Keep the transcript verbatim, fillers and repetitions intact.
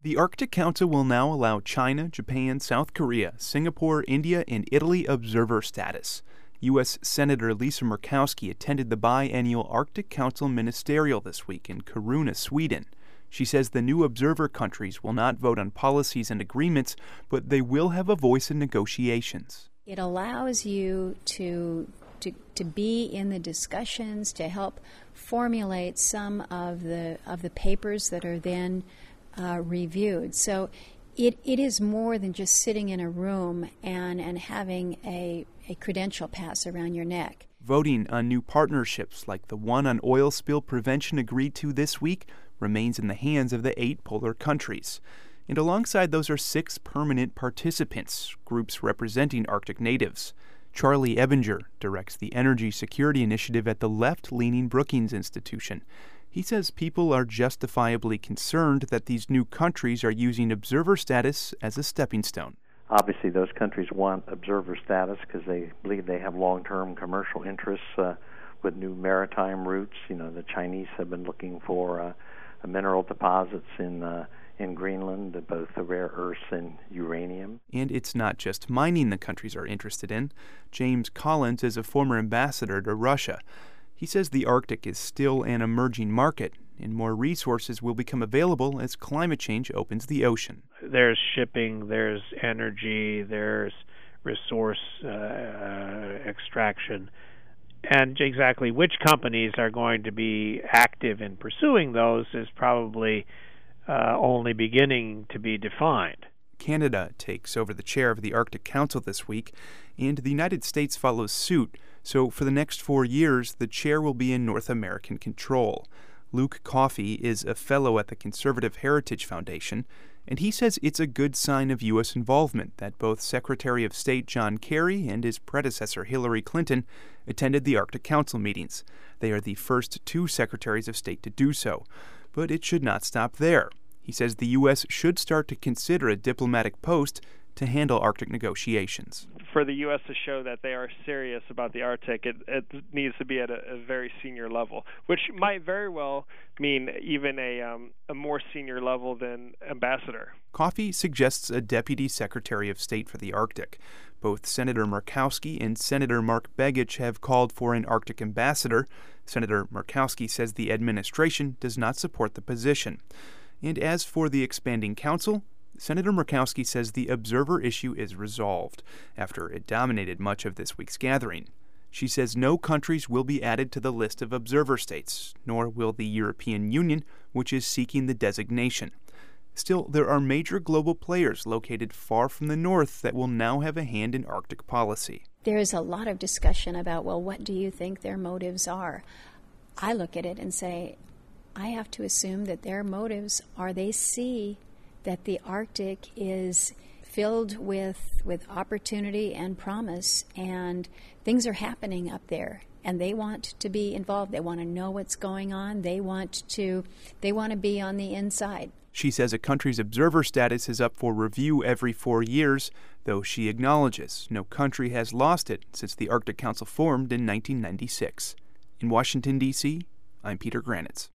The Arctic Council will now allow China, Japan, South Korea, Singapore, India, and Italy observer status. U S Senator Lisa Murkowski attended the biennial Arctic Council Ministerial this week in Kiruna, Sweden. She says the new observer countries will not vote on policies and agreements, but they will have a voice in negotiations. It allows you to, to, to be in the discussions, to help formulate some of the, of the papers that are then uh, reviewed. So it, it is more than just sitting in a room and, and having a, a credential pass around your neck. Voting on new partnerships like the one on oil spill prevention agreed to this week remains in the hands of the eight polar countries. And alongside those are six permanent participants, groups representing Arctic natives. Charlie Ebinger directs the Energy Security Initiative at the left-leaning Brookings Institution. He says people are justifiably concerned that these new countries are using observer status as a stepping stone. Obviously, those countries want observer status because they believe they have long-term commercial interests uh, with new maritime routes. You know, the Chinese have been looking for uh, mineral deposits in uh, in Greenland, both the rare earths and uranium. And it's not just mining the countries are interested in. James Collins is a former ambassador to Russia. He says the Arctic is still an emerging market, and more resources will become available as climate change opens the ocean. There's shipping, there's energy, there's resource uh, uh, extraction. And exactly which companies are going to be active in pursuing those is probably uh, only beginning to be defined. Canada takes over the chair of the Arctic Council this week, and the United States follows suit. So for the next four years, the chair will be in North American control. Luke Coffey is a fellow at the Conservative Heritage Foundation, and he says it's a good sign of U S involvement that both Secretary of State John Kerry and his predecessor Hillary Clinton attended the Arctic Council meetings. They are the first two secretaries of state to do so. But it should not stop there. He says the U S should start to consider a diplomatic post to handle Arctic negotiations. For the U S to show that they are serious about the Arctic, it, it needs to be at a, a very senior level, which might very well mean even a, um, a more senior level than ambassador. Coffey suggests a deputy secretary of state for the Arctic. Both Senator Murkowski and Senator Mark Begich have called for an Arctic ambassador. Senator Murkowski says the administration does not support the position. And as for the expanding council, Senator Murkowski says the observer issue is resolved after it dominated much of this week's gathering. She says no countries will be added to the list of observer states, nor will the European Union, which is seeking the designation. Still, there are major global players located far from the north that will now have a hand in Arctic policy. There is a lot of discussion about, well, what do you think their motives are? I look at it and say, I have to assume that their motives are they see that the Arctic is filled with with opportunity and promise, and things are happening up there, and they want to be involved. They want to know what's going on. They want to they want to be on the inside. She says a country's observer status is up for review every four years, though she acknowledges no country has lost it since the Arctic Council formed in nineteen ninety-six. In Washington, D C, I'm Peter Granitz.